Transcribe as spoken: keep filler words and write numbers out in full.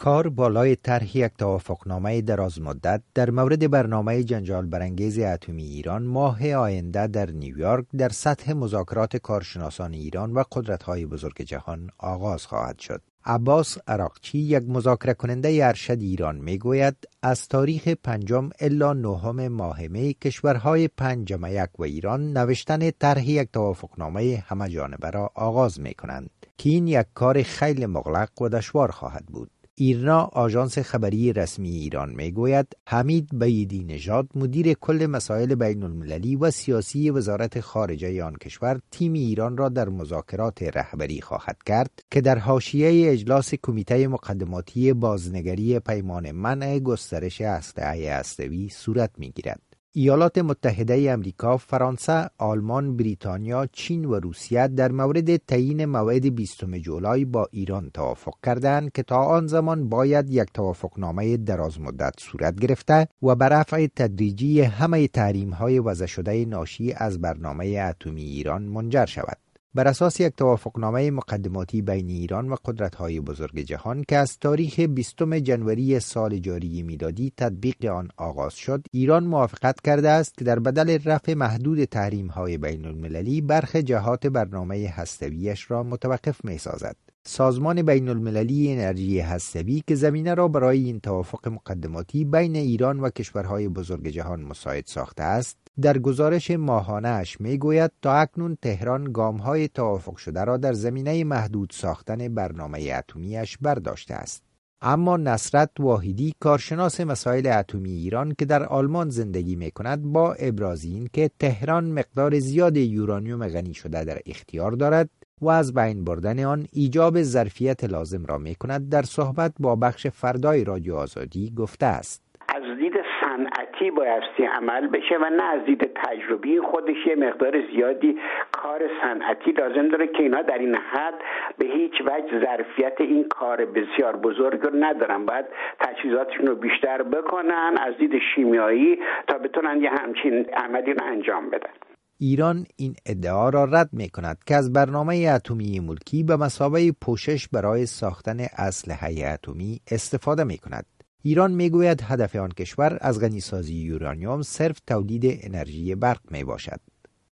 کار بالای طرح یک توافقنامه درازمدت در مورد برنامه جنجال برانگیز اتمی ایران ماه آینده در نیویورک در سطح مذاکرات کارشناسان ایران و قدرت‌های بزرگ جهان آغاز خواهد شد. عباس عراقچی، یک مذاکره کننده ارشد ایران، میگوید از تاریخ پنجم الا نهم ماه می کشورهای پنج جمع یک و ایران نوشتن طرح یک توافقنامه همه جانبه را آغاز می کنند که این یک کار خیلی مغلق و دشوار خواهد بود. ایرنا، آژانس خبری رسمی ایران، میگوید حمید بیضی نژاد، مدیر کل مسائل بین المللی و سیاسی وزارت خارجه آن کشور، تیم ایران را در مذاکرات رهبری خواهد کرد که در حاشیه اجلاس کمیته مقدماتی بازنگری پیمان منع گسترش اسلحه هسته‌ای صورت میگیرد. ایالات متحده امریکا، فرانسه، آلمان، بریتانیا، چین و روسیه در مورد تعیین موعد بیستم جولای با ایران توافق کردند که تا آن زمان باید یک توافقنامه درازمدت صورت گرفته و بر رفع تدریجی همه تحریم‌های وضع شده ناشی از برنامه اتمی ایران منجر شود. بر اساس یک توافقنامه مقدماتی بین ایران و قدرت‌های بزرگ جهان که از تاریخ بیستم ژانویه سال جاری میلادی تطبیق آن آغاز شد، ایران موافقت کرده است که در بدل رفع محدود تحریم‌های بین المللی برخی جهات برنامه هسته‌ای‌اش را متوقف می‌سازد. سازمان بین المللی انرژی هسته‌ای که زمینه را برای این توافق مقدماتی بین ایران و کشورهای بزرگ جهان مساعد ساخته است، در گزارش ماهانه اش می گوید تا اکنون تهران گام‌های توافق شده را در زمینه محدود ساختن برنامه اتمی‌اش برداشته است. اما نصرت واحدی، کارشناس مسائل اتمی ایران که در آلمان زندگی می کند، با ابراز این که تهران مقدار زیاد یورانیوم غنی شده در اختیار دارد و از بین بردن آن ایجاب ظرفیت لازم را می کند، در صحبت با بخش فردای رادیو آزادی گفته است: از دید صنعتی بایستی عمل بشه و نه از دید تجربی. خودش یه مقدار زیادی کار صنعتی لازم داره که اینا در این حد به هیچ وجه ظرفیت این کار بسیار بزرگ رو ندارن. باید تجهیزاتشون رو بیشتر بکنن از دید شیمیایی تا بتونن یه همچین عملی رو انجام بدن. ایران این ادعا را رد می کند که از برنامه اتمی ملکی به مثابه پوشش برای ساختن اسلحه اتمی استفاده می کند. ایران می گوید هدف آن کشور از غنیسازی یورانیوم صرف تولید انرژی برق می باشد.